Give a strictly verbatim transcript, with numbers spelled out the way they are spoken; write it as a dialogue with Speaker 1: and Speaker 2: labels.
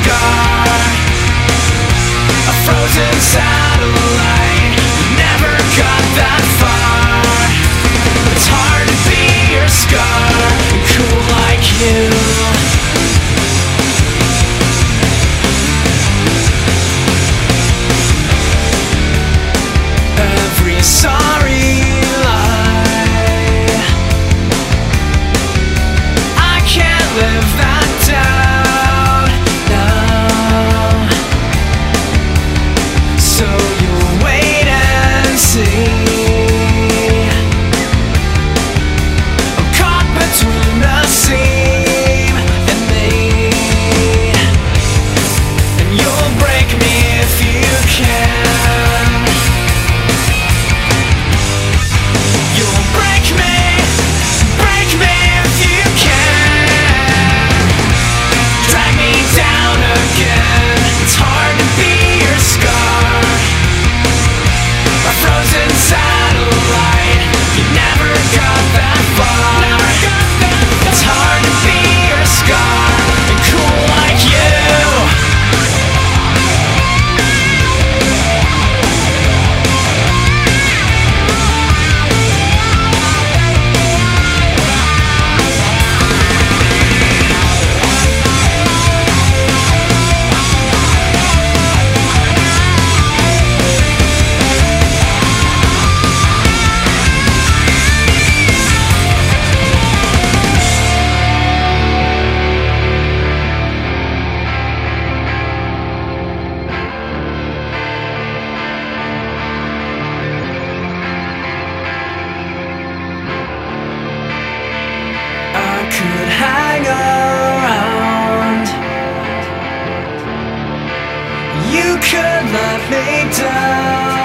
Speaker 1: scar, a frozen satellite. Never got that far. It's hard to be your scar and cool like you. Every sorry lie, I can't live that down now. So you'll wait and see. I'm caught between the seam and me, and you'll break me if you can. You'll break me, break me if you can. Drag me down again. It's hard to be your scar, a frozen satellite. You never got that far. It's hard to be your scar and cool like you. I could hang around. You could let me down.